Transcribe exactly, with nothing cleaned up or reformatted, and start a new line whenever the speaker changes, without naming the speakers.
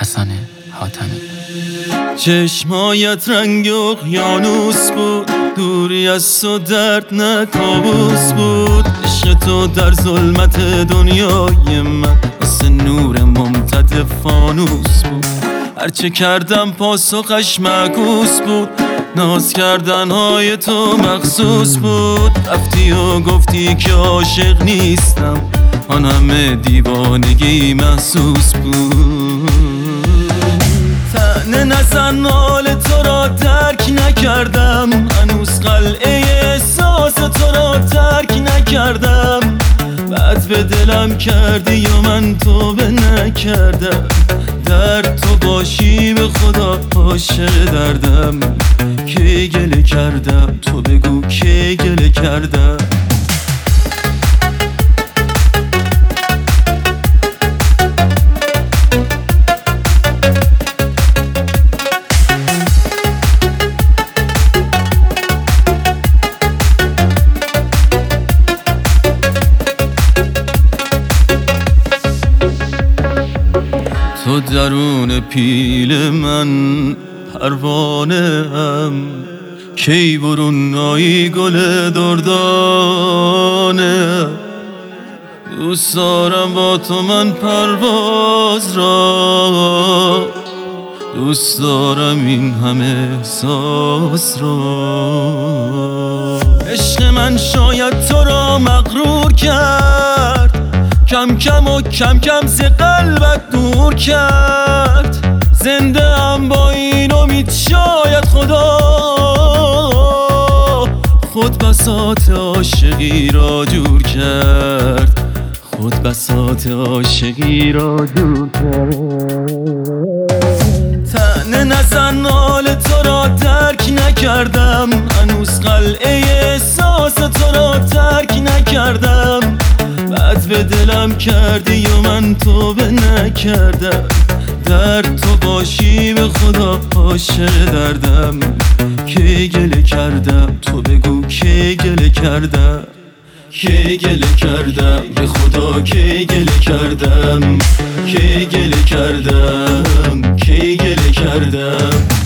حسن حاتمی.
چشمایت رنگ اقیانوس بود، دوری از تو درد نه کابوس بود. عشق تو در ظلمت دنیای من مثل نور ممتد فانوس بود. هرچه کردم پاسخش معکوس بود، ناز کردن های تو مخصوص بود. رفتی و گفتی که عاشق نیستم، آن همه دیوانگی محسوس بود. طعنه نزن حال تو را درک نکردم، هنوز قلعه احساس تو را ترک نکردم. بعد به دلم کردی یا من تو به نکردم، درد تو باشی به خدا عاشق دردم. کی گله کردم تو بگو کی گله کردم. تو درون پیل من پروانه هم، کی برون نایی گل دردانه. دوست دارم با تو من پرواز را، دوست دارم این همه احساس را. عشق من شاید تو را مغرور کرد، کم کم و کم کم ز قلبت دور کرد. زنده هم با این امید شاید خدا خود بساط عاشقی را جور کرد، خود بساط عاشقی را جور کرد. طعنه نزن حال تو را درک نکردم، هنوز قلعه احساس تو را ترک نکردم. بعد به دلم کردی یا من تو به نکردم، درد تو باشی به خدا عاشق دردم. کی گله کردم تو بگو کی گله کردم. کی گله کردم به خدا کی گله کردم. کی گله کردم کی گله کردم.